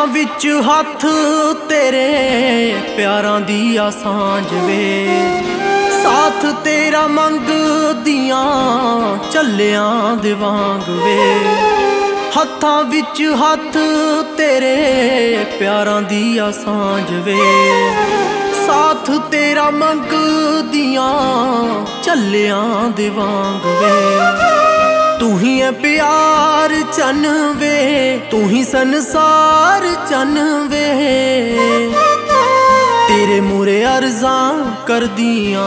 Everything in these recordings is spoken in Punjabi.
ਹੱਥਾਂ ਵਿੱਚ ਹੱਥ ਤੇਰੇ ਪਿਆਰਾਂ ਦੀ ਆ ਸਾਂਝ ਵੇ, ਸਾਥ ਤੇਰਾ ਮੰਗਦੀਆਂ ਚੱਲਿਆਂ ਦੇ ਵਾਂਗ ਵੇ। ਹੱਥਾਂ ਵਿੱਚ ਹੱਥ ਤੇਰੇ ਪਿਆਰਾਂ ਦੀ ਆ ਸਾਂਝ ਵੇ, ਸਾਥ ਤੇਰਾ ਮੰਗਦੀਆਂ ਚੱਲਿਆਂ ਦੇ ਵਾਂਗ ਵੇ। ਤੂੰ ਹੀ ਹੈ ਪਿਆਰ ਚੰਨ ਵੇ, ਤੂੰ ਹੀ ਸੰਸਾਰ ਚੰਨ ਵੇ, ਤੇਰੇ ਮੂਰੇ ਅਰਜ਼ਾਂ ਕਰਦੀਆਂ।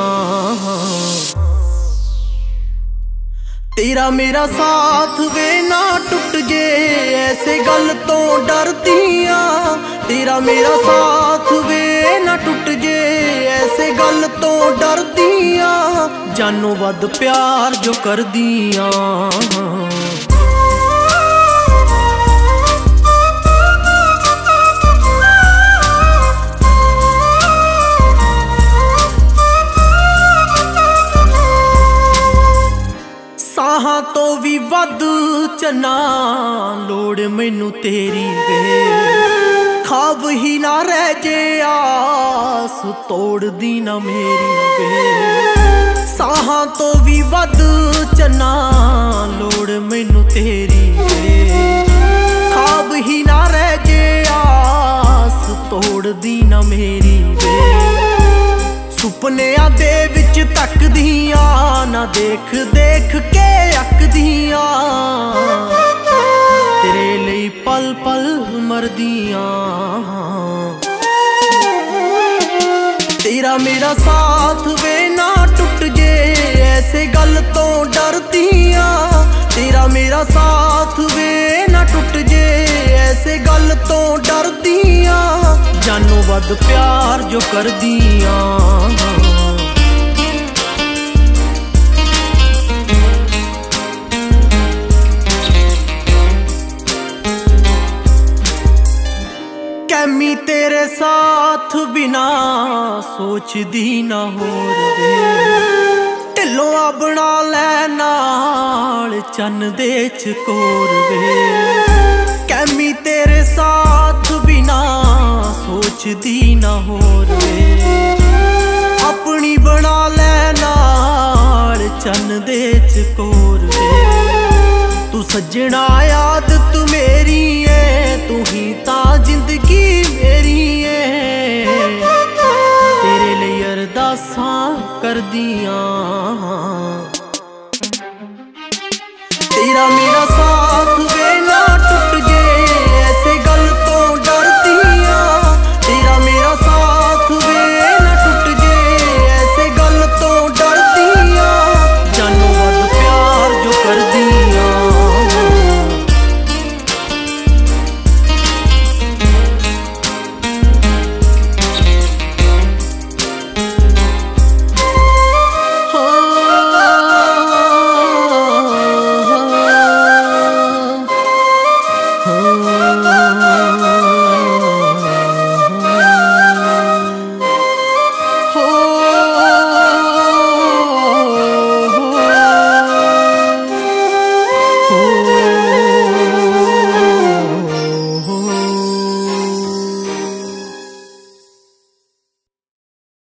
तेरा मेरा साथ वे ना टुट जे ऐसे गल तो डरदियां, तेरा मेरा साथ वे ना टुट जे ऐसे गल तो डरदियां, जानो वध प्यार जो करदियां। ਸਾਹਾਂ ਤੋਂ ਵੀ ਵੱਧ ਚੰਨਾ ਲੋੜ ਮੈਨੂੰ ਤੇਰੀ ਵੇ, ਖਾਬ ਹੀ ਨਾ ਰਹਿ ਜੇ ਆਸ ਤੋੜਦੀ ਨਾ ਮੇਰੀ ਵੇ। ਸਾਹਾਂ ਤੋਂ ਵੀ ਵੱਧ ਚੰਨਾ ਲੋੜ ਮੈਨੂੰ ਤੇਰੀ ਵੇ, ਖਾਬ ਹੀ ਨਾ ਰਹਿ ਜੇ ਆਸ ਤੋੜਦੀ ਨਾ ਮੇਰੀ ਵੇ। ਸੁਪਨਿਆਂ ਦੇ ਵਿੱਚ ਤੱਕਦੀਆਂ ਨਾ ਦੇਖ ਦੇਖ ਕੇ ਅੱਕਦੀਆਂ, ਤੇਰੇ ਲਈ ਪਲ ਪਲ ਮਰਦੀਆਂ। ਤੇਰਾ ਮੇਰਾ ਸਾਥ ਵੇ ਨਾ ਟੁੱਟ ਜੇ ਐਸੇ ਗੱਲ ਤੋਂ ਡਰਦੀਆਂ, ਤੇਰਾ ਮੇਰਾ ਸਾਥ ਵੇ ਨਾ ਟੁੱਟ ਜੇ ਐਸੇ ਗੱਲ ਤੋਂ ਡਰਦੀਆਂ, ਜਾਨੋਂ ਵੱਧ ਪਿਆਰ ਜੋ ਕਰਦੀਆਂ। कैमी तेरे साथ बिना सोचदी ना होर वे, ढिलों बना लै नाल चन्न दे चकोर वे। कैमी तेरे साथ बिना सोचदी ना होर वे, अपनी बना लै नाल चन्न दे चकोर वे। तू सज्जणा आदत मेरी है, तू ही ता जिंदगी मेरी है, तेरे लिए अरदासां करदियां।